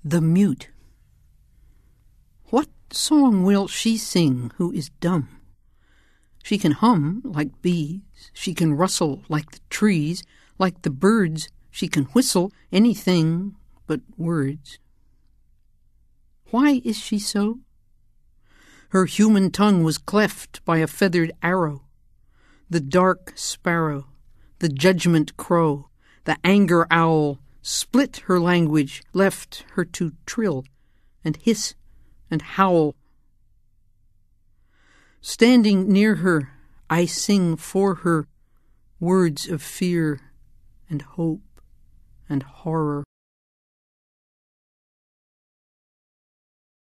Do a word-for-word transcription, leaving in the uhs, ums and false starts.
The Mute. What song will she sing who is dumb? She can hum like bees, she can rustle like the trees, like the birds, she can whistle anything but words. Why is she so? Her human tongue was cleft by a feathered arrow. The dark sparrow, the judgment crow, the anger owl split her language, left her to trill and hiss and howl. Standing near her, I sing for her words of fear and hope and horror.